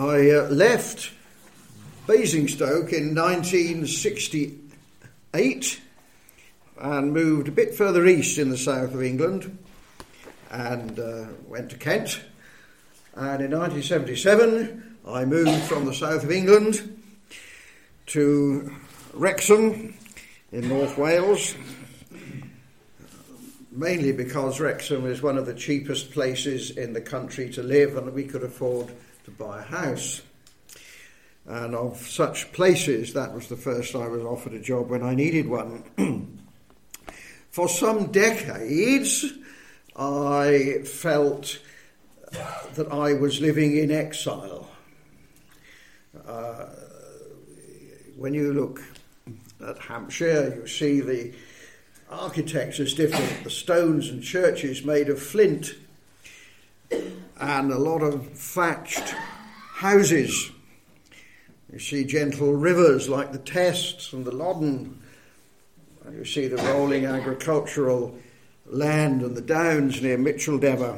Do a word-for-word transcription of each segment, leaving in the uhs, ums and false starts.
I uh, left Basingstoke in nineteen sixty-eight and moved a bit further east in the south of England and uh, went to Kent. And in nineteen seventy-seven I moved from the south of England to Wrexham in North Wales, mainly because Wrexham is one of the cheapest places in the country to live and we could afford to buy a house. And of such places, that was the first I was offered a job when I needed one. For some decades, I felt that I was living in exile. Uh, when you look at Hampshire, you see the architecture's different, the stones and churches made of flint, and a lot of thatched houses. You see gentle rivers like the Tests and the Loddon. You see the rolling agricultural land and the downs near Micheldever.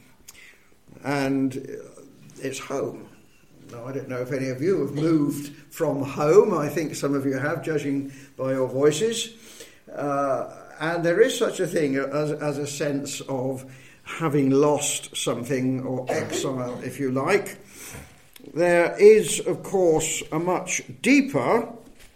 And it's home. Now, I don't know if any of you have moved from home. I think some of you have, judging by your voices. Uh, and there is such a thing as, as a sense of having lost something, or exile, if you like. There is, of course, a much deeper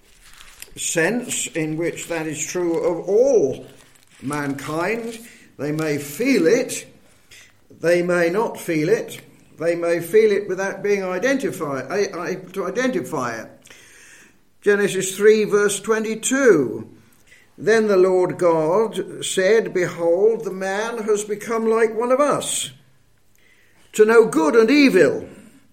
sense in which that is true of all mankind. They may feel it, they may not feel it, they may feel it without being identified, able to identify it. Genesis three, verse twenty-two. Then the Lord God said, Behold, the man has become like one of us, to know good and evil.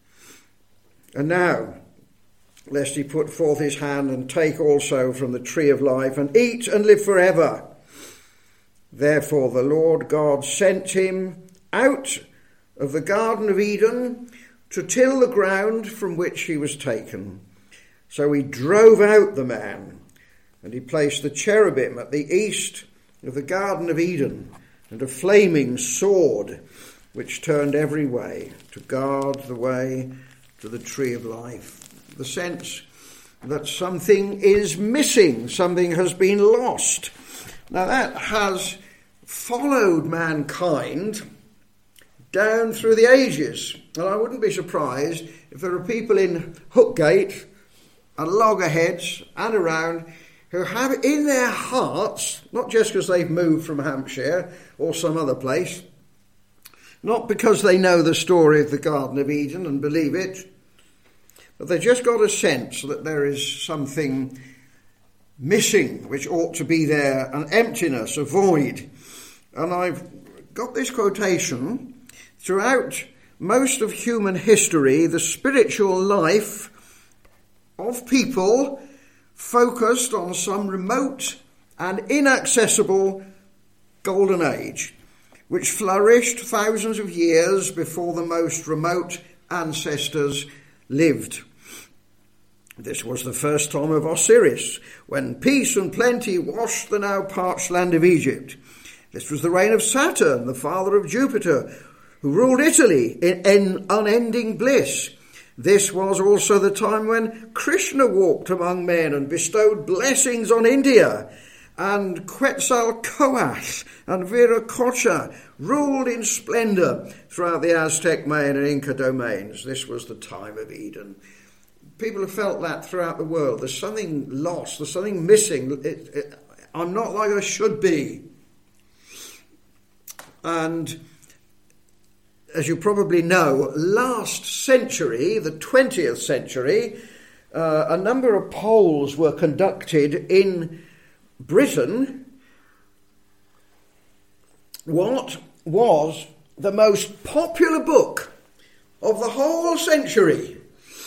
And now, lest he put forth his hand and take also from the tree of life and eat and live forever. Therefore the Lord God sent him out of the Garden of Eden to till the ground from which he was taken. So he drove out the man, and he placed the cherubim at the east of the Garden of Eden, and a flaming sword which turned every way to guard the way to the tree of life. The sense that something is missing, something has been lost. Now that has followed mankind down through the ages. And I wouldn't be surprised if there are people in Hookgate and Loggerheads and around who have in their hearts, not just because they've moved from Hampshire or some other place, not because they know the story of the Garden of Eden and believe it, but they've just got a sense that there is something missing which ought to be there, an emptiness, a void. And I've got this quotation: throughout most of human history, the spiritual life of people focused on some remote and inaccessible golden age, which flourished thousands of years before the most remote ancestors lived. This was the first time of Osiris, when peace and plenty washed the now parched land of Egypt. This was the reign of Saturn, the father of Jupiter, who ruled Italy in, in unending bliss. This was also the time when Krishna walked among men and bestowed blessings on India, and Quetzalcoatl and Viracocha ruled in splendour throughout the Aztec, Mayan and Inca domains. This was the time of Eden. People have felt that throughout the world. There's something lost, there's something missing. It, it, I'm not like I should be. And as you probably know, last century, the twentieth century, uh, a number of polls were conducted in Britain. What was the most popular book of the whole century?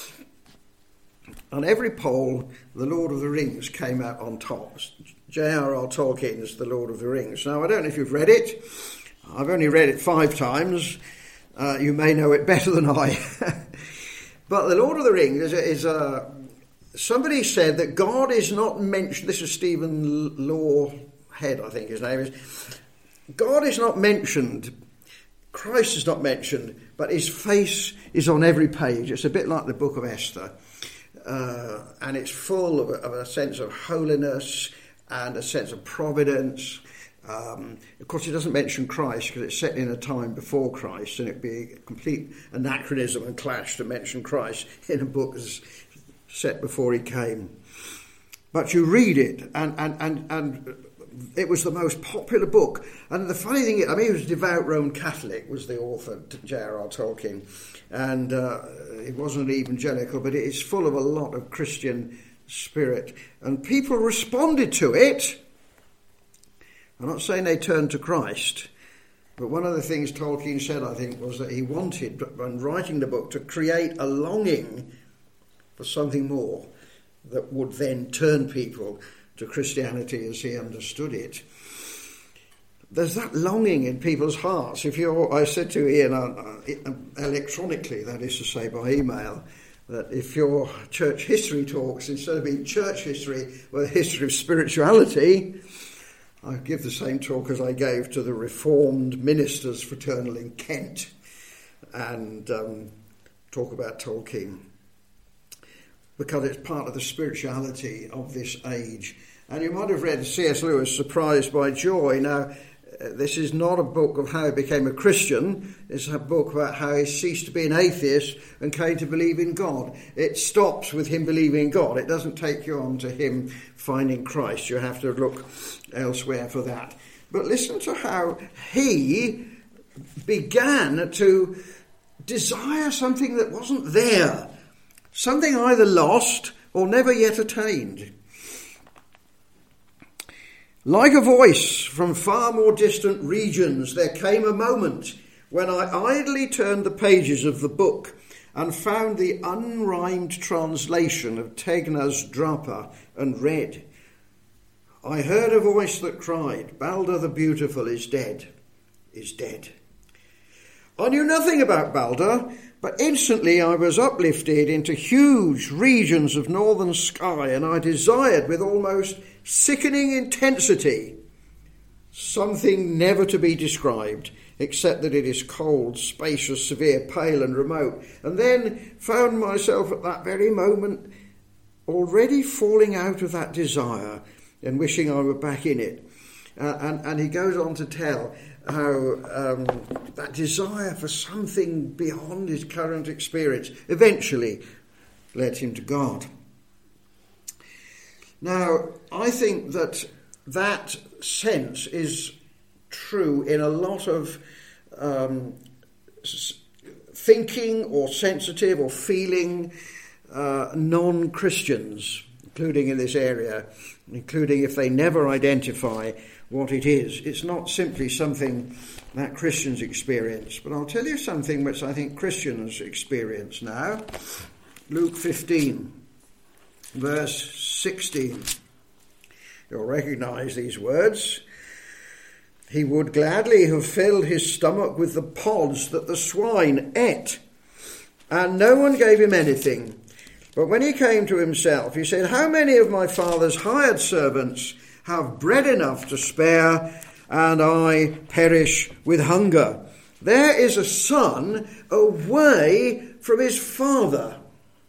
On every poll, The Lord of the Rings came out on top. J R R Tolkien's The Lord of the Rings. Now, I don't know if you've read it. I've only read it five times. Uh, you may know it better than I. But The Lord of the Rings is, is uh, somebody said that God is not mentioned. This is Stephen Lawhead, I think his name is. God is not mentioned Christ is not mentioned, but his face is on every page. It's a bit like the book of Esther. Uh, and it's full of a, of a sense of holiness and a sense of providence. Um, of course, it doesn't mention Christ because it's set in a time before Christ, and it'd be a complete anachronism and clash to mention Christ in a book that's set before he came. But you read it, and, and, and, and it was the most popular book. And the funny thing is, I mean, he was a devout Roman Catholic, was the author, J R R Tolkien. And uh, it wasn't evangelical, but it is full of a lot of Christian spirit. And people responded to it. I'm not saying they turned to Christ, but one of the things Tolkien said, I think, was that he wanted, when writing the book, to create a longing for something more that would then turn people to Christianity as he understood it. There's that longing in people's hearts. If you're, I said to Ian uh, electronically, that is to say by email, that if your church history talks, instead of being church history, were the history of spirituality, I give the same talk as I gave to the Reformed Ministers Fraternal in Kent, and um, talk about Tolkien, because it's part of the spirituality of this age. And you might have read C S Lewis, Surprised by Joy. Now, uh, this is not a book of how he became a Christian. It's a book about how he ceased to be an atheist and came to believe in God. It stops with him believing in God. It doesn't take you on to him finding Christ. You have to look elsewhere for that. But listen to how he began to desire something that wasn't there. Something either lost or never yet attained. Like a voice from far more distant regions, there came a moment when I idly turned the pages of the book and found the unrhymed translation of Tegna's Drapa and read. I heard a voice that cried, Balder the Beautiful is dead, is dead. I knew nothing about Balder, but instantly I was uplifted into huge regions of northern sky, and I desired with almost sickening intensity something never to be described, except that it is cold, spacious, severe, pale and remote, and then found myself at that very moment already falling out of that desire and wishing I were back in it. Uh, and, and he goes on to tell how um, that desire for something beyond his current experience eventually led him to God. Now, I think that that sense is true in a lot of um, thinking or sensitive or feeling uh, non-Christians, including in this area, including if they never identify what it is. It's not simply something that Christians experience, but I'll tell you something which I think Christians experience now. Luke fifteen, verse sixteen. You'll recognise these words. He would gladly have filled his stomach with the pods that the swine ate, and no one gave him anything. But when he came to himself, he said, how many of my father's hired servants have bread enough to spare, and I perish with hunger? There is a son away from his father.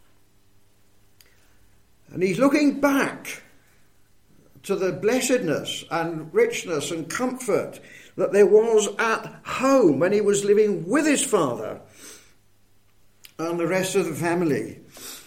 And he's looking back to the blessedness and richness and comfort that there was at home when he was living with his father and the rest of the family.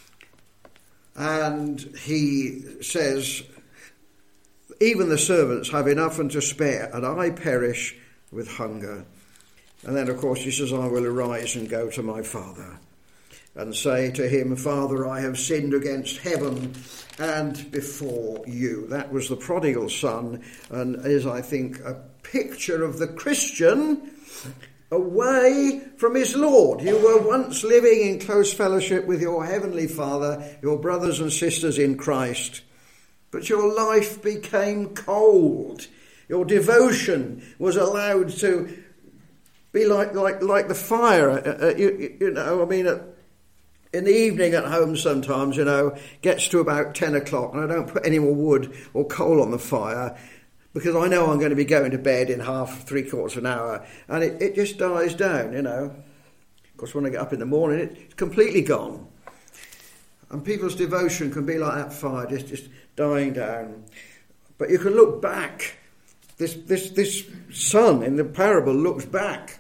And he says, even the servants have enough and to spare, and I perish with hunger. And then, of course, he says, I will arise and go to my father and say to him, Father, I have sinned against heaven and before you. That was the prodigal son, and is, I think, a picture of the Christian away from his Lord. You were once living in close fellowship with your heavenly Father, your brothers and sisters in Christ, but your life became cold. Your devotion was allowed to be like like like the fire. Uh, uh, you, you know, I mean, uh, in the evening at home sometimes, you know, gets to about ten o'clock and I don't put any more wood or coal on the fire because I know I'm going to be going to bed in half, three quarters of an hour, and it, it just dies down, you know. Of course, when I get up in the morning, it's completely gone. And people's devotion can be like that fire, just, just dying down. But you can look back. This, this, this son in the parable looks back.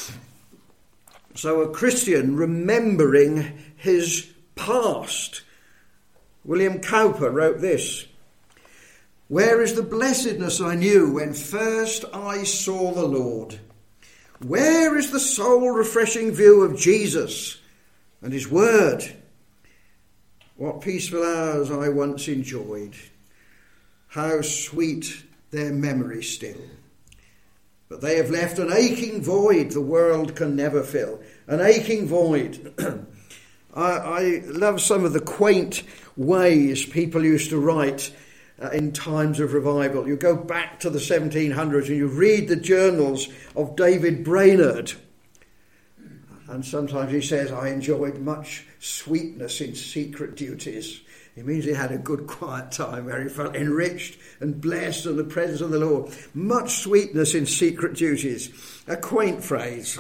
So a Christian remembering his past. William Cowper wrote this: "Where is the blessedness I knew when first I saw the Lord? Where is the soul-refreshing view of Jesus and his word? What peaceful hours I once enjoyed. How sweet their memory still. But they have left an aching void the world can never fill." An aching void. I, I love some of the quaint ways people used to write uh, in times of revival. You go back to the seventeen hundreds and you read the journals of David Brainerd. And sometimes he says, "I enjoyed much sweetness in secret duties." It means he had a good quiet time where he felt enriched and blessed in the presence of the Lord. Much sweetness in secret duties. A quaint phrase.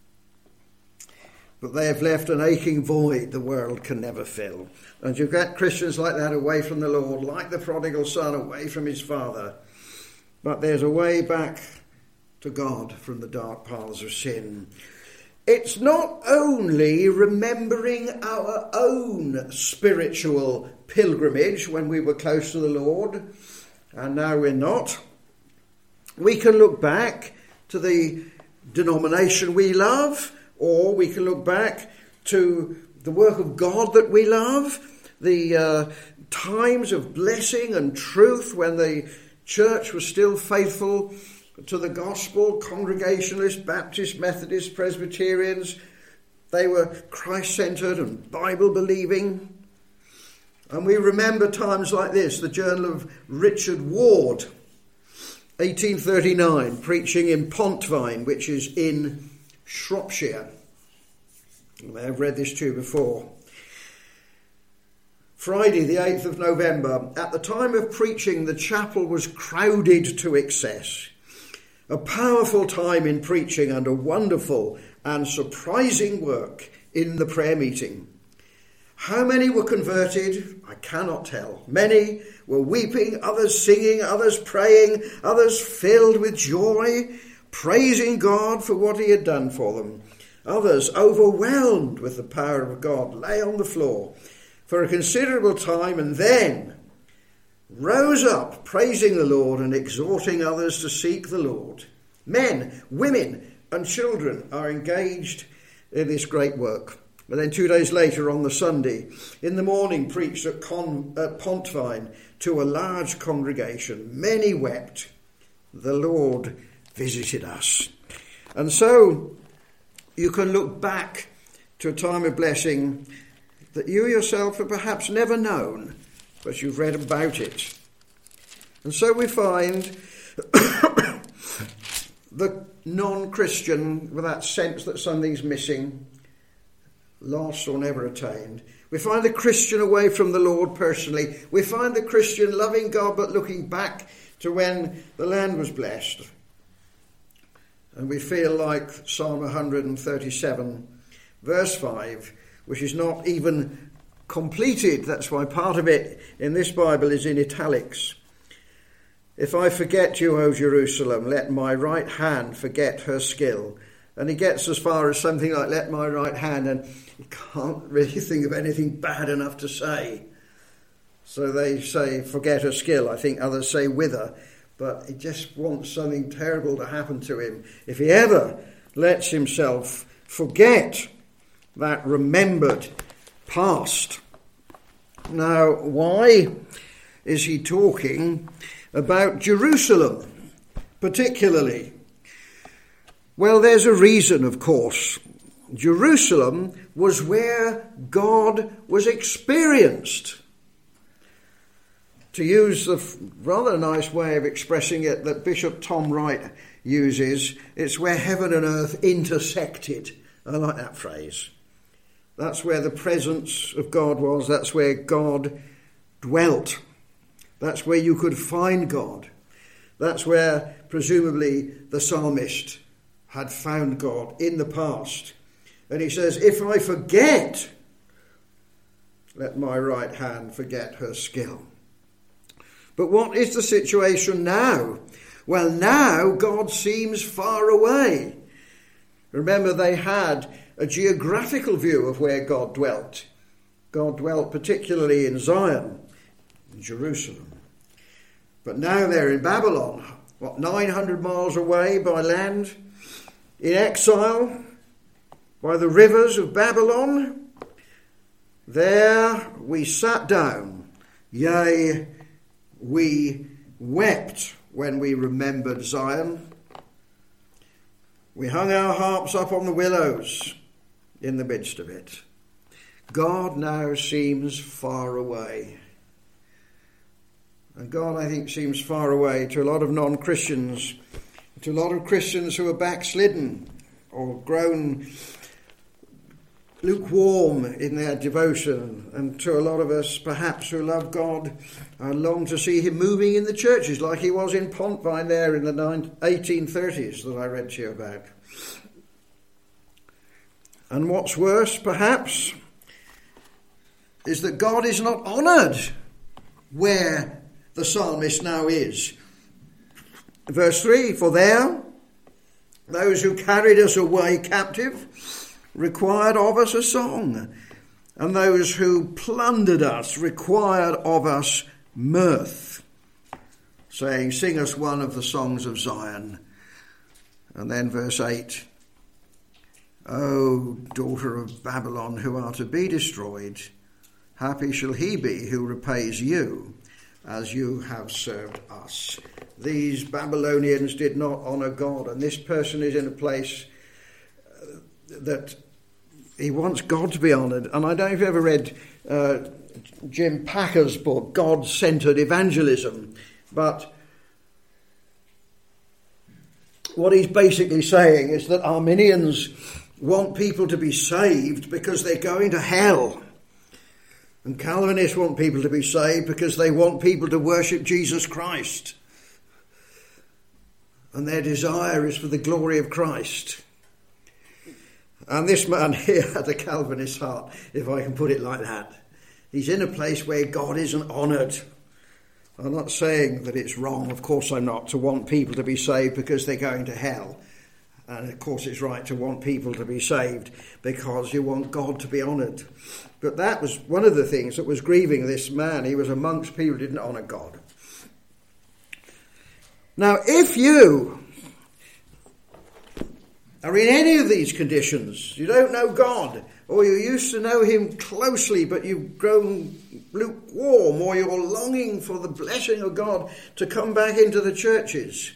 But they have left an aching void the world can never fill. And you get Christians like that away from the Lord, like the prodigal son away from his father. But there's a way back to God from the dark paths of sin. It's not only remembering our own spiritual pilgrimage when we were close to the Lord, and now we're not. We can look back to the denomination we love, or we can look back to the work of God that we love, the uh, times of blessing and truth when the church was still faithful to the gospel. Congregationalists, Baptists, Methodists, Presbyterians, they were Christ-centred and Bible-believing. And we remember times like this, the journal of Richard Ward, eighteen thirty-nine, preaching in Pontvine, which is in Shropshire. You may have read this too before. Friday, the eighth of November. At the time of preaching, the chapel was crowded to excess. A powerful time in preaching and a wonderful and surprising work in the prayer meeting. How many were converted? I cannot tell. Many were weeping, others singing, others praying, others filled with joy, praising God for what he had done for them. Others, overwhelmed with the power of God, lay on the floor for a considerable time and then rose up, praising the Lord and exhorting others to seek the Lord. Men, women and children are engaged in this great work. But then two days later, on the Sunday, in the morning, preached at, Con, at Pontvine to a large congregation. Many wept. The Lord visited us. And so you can look back to a time of blessing that you yourself have perhaps never known, but you've read about it. And so we find the non-Christian, with that sense that something's missing, lost or never attained. We find the Christian away from the Lord personally. We find the Christian loving God but looking back to when the land was blessed. And we feel like Psalm one thirty-seven, verse five, which is not even completed. That's why part of it in this Bible is in italics. If I forget you, O Jerusalem, let my right hand forget her skill. And he gets as far as something like, let my right hand, and you can't really think of anything bad enough to say. So they say, forget her skill. I think others say wither. But he just wants something terrible to happen to him if he ever lets himself forget that remembered past. Now, why is he talking about Jerusalem particularly? Well, there's a reason, of course. Jerusalem was where God was experienced. To use the rather nice way of expressing it that Bishop Tom Wright uses, it's where heaven and earth intersected. I like that phrase. That's where the presence of God was. That's where God dwelt. That's where you could find God. That's where, presumably, the psalmist had found God in the past. And he says, if I forget, let my right hand forget her skill. But what is the situation now? Well, now God seems far away. Remember, they had a geographical view of where God dwelt. God dwelt particularly in Zion, in Jerusalem. But now they're in Babylon, what, nine hundred miles away by land, in exile by the rivers of Babylon. There we sat down, yea, we wept when we remembered Zion. We hung our harps up on the willows in the midst of it. God now seems far away. And God, I think, seems far away to a lot of non-Christians, to a lot of Christians who are backslidden or grown lukewarm in their devotion, and to a lot of us, perhaps, who love God and long to see him moving in the churches like he was in Pontvine there in the eighteen thirties that I read to you about. And what's worse, perhaps, is that God is not honoured where the psalmist now is. Verse three, for there, those who carried us away captive required of us a song, and those who plundered us required of us mirth, saying, sing us one of the songs of Zion. And then verse eight, O daughter of Babylon, who are to be destroyed, happy shall he be who repays you as you have served us. These Babylonians did not honour God, and this person is in a place that he wants God to be honoured. And I don't know if you've ever read uh, Jim Packer's book, God-Centred Evangelism, but what he's basically saying is that Arminians want people to be saved because they're going to hell. And Calvinists want people to be saved because they want people to worship Jesus Christ. And their desire is for the glory of Christ. And this man here had a Calvinist heart, if I can put it like that. He's in a place where God isn't honoured. I'm not saying that it's wrong, of course I'm not, to want people to be saved because they're going to hell. And of course it's right to want people to be saved because you want God to be honoured. But that was one of the things that was grieving this man. He was amongst people who didn't honour God. Now, if you are in any of these conditions, you don't know God, or you used to know him closely but you've grown lukewarm, or you're longing for the blessing of God to come back into the churches,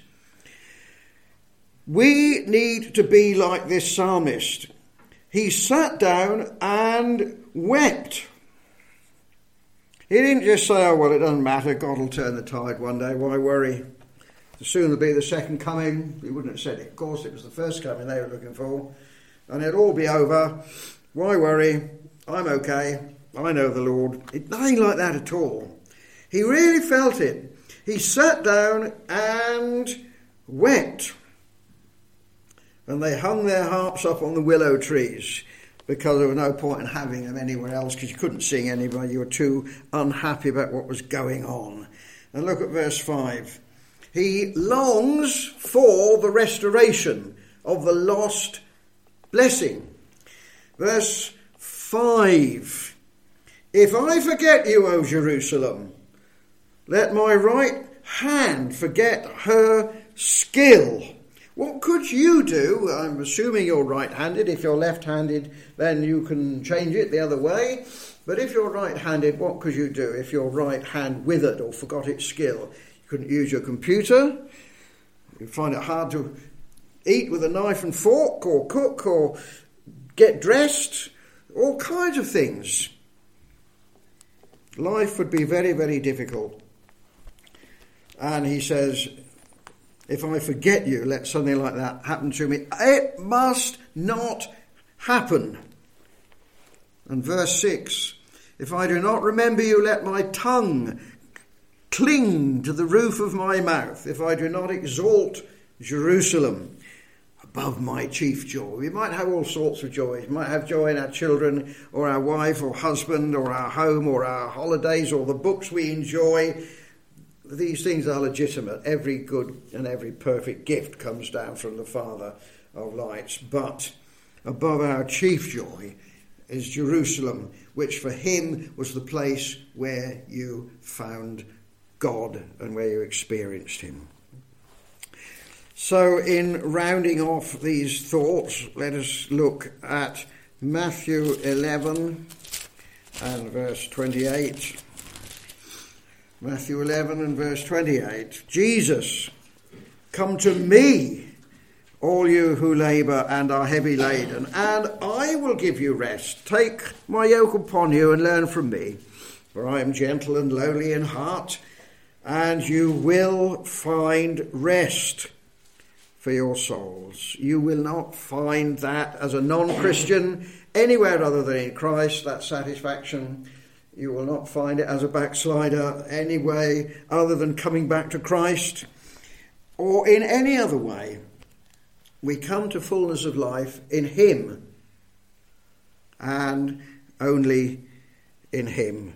we need to be like this psalmist. He sat down and wept. He didn't just say, oh, well, it doesn't matter, God will turn the tide one day, why worry? Soon there'll be the second coming. He wouldn't have said it, of course, it was the first coming they were looking for. And it'll all be over. Why worry? I'm okay. I know the Lord. It, nothing like that at all. He really felt it. He sat down and wept. And they hung their harps up on the willow trees because there was no point in having them anywhere else because you couldn't sing anywhere. You were too unhappy about what was going on. And look at verse five. He longs for the restoration of the lost blessing. Verse five. If I forget you, O Jerusalem, let my right hand forget her skill. What could you do? I'm assuming you're right-handed. If you're left-handed, then you can change it the other way. But if you're right-handed, what could you do if your right hand withered or forgot its skill? You couldn't use your computer. You'd find it hard to eat with a knife and fork, or cook, or get dressed. All kinds of things. Life would be very, very difficult. And he says, if I forget you, let something like that happen to me. It must not happen. And verse six, if I do not remember you, let my tongue cling to the roof of my mouth, if I do not exalt Jerusalem above my chief joy. We might have all sorts of joys. We might have joy in our children or our wife or husband or our home or our holidays or the books we enjoy. These things are legitimate. Every good and every perfect gift comes down from the Father of lights. But above our chief joy is Jerusalem, which for him was the place where you found God and where you experienced him. So in rounding off these thoughts, let us look at Matthew eleven and verse twenty-eight. Matthew eleven and verse twenty-eight. Jesus, come to me, all you who labour and are heavy laden, and I will give you rest. Take my yoke upon you and learn from me, for I am gentle and lowly in heart, and you will find rest for your souls. You will not find that as a non-Christian anywhere other than in Christ, that satisfaction. You will not find it as a backslider any way other than coming back to Christ, or in any other way. We come to fullness of life in him, and only in him.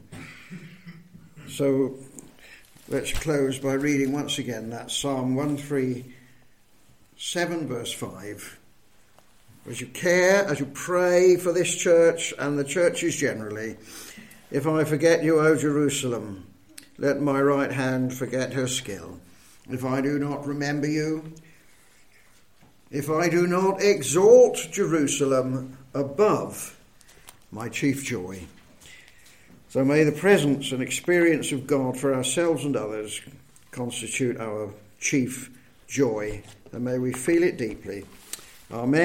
So let's close by reading once again that Psalm one thirty-seven verse five. As you care, as you pray for this church and the churches generally, if I forget you, O Jerusalem, let my right hand forget her skill. If I do not remember you, if I do not exalt Jerusalem above my chief joy. So may the presence and experience of God for ourselves and others constitute our chief joy, and may we feel it deeply. Amen.